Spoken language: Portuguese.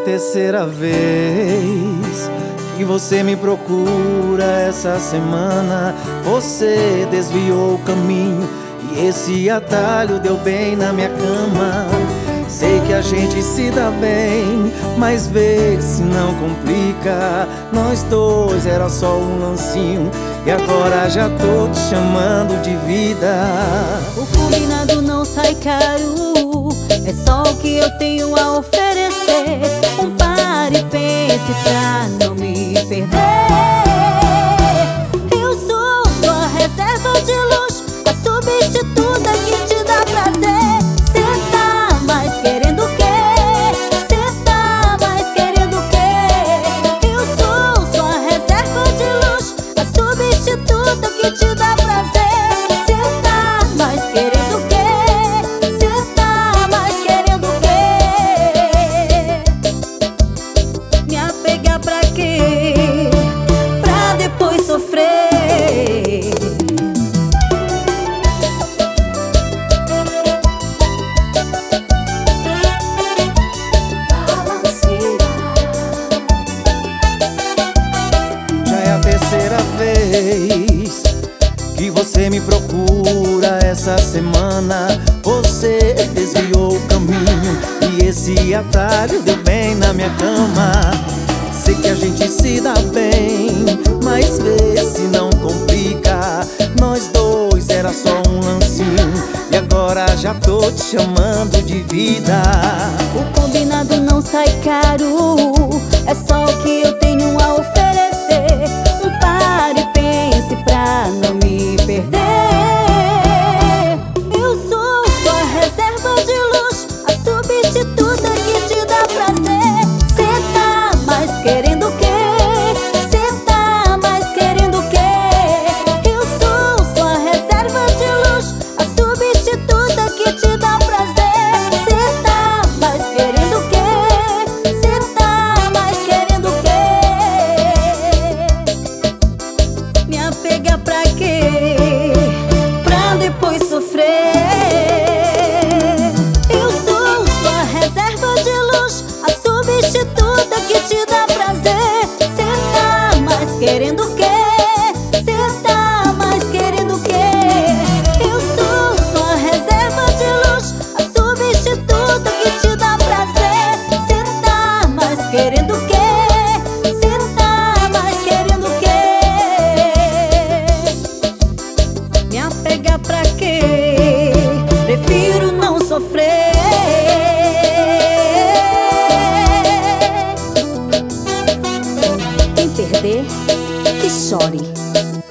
terceira vez que você me procura essa semana. Você desviou o caminho e esse atalho deu bem na minha cama. Sei que a gente se dá bem, mas vê se não complica. Nós dois era só um lancinho e agora já tô te chamando de vida. O combinado não sai caro, é só o que eu tenho a oferecer. Pare e pense pra não me perder. Eu sou sua reserva de luxo, a substituta que te dá prazer. Cê tá mais querendo o quê? Cê tá mais querendo o quê? Eu sou sua reserva de luxo, a substituta que te dá prazer. Cê tá mais querendo o quê? Cê tá mais querendo o quê? Me apegar pra quê? Pra depois sofrer. Já é a terceira vez que você me procura essa semana. Você desviou o caminho e esse atalho deu bem na minha cama. Sei que a gente se dá bem, mas vê se não complica. Nós dois era só um lancinho e agora já tô te chamando de vida. O combinado não sai caro, é só o que eu tenho a oferecer. Pare e pense pra não me perder. Eu sou sua reserva de luxo, a substituta que te dá prazer. Cê tá mais querendo o quê? Cê tá mais querendo o quê? Eu sou sua reserva de luxo, a substituta que te dá prazer. Cê tá mais querendo o quê? Cê tá mais querendo o quê? Me apegar pra quê? Pra depois sofrer. Eu sou sua reserva de luxo, a substituta que te dá prazer. Cê tá mais querendo o quê? Cê tá mais querendo o quê? Eu sou sua reserva de luxo, a substituta que te dá prazer. Cê tá mais querendo o quê? Cê tá mais querendo o quê? Me apegar pra quê? Prefiro não sofrer. Quem perder, que chore.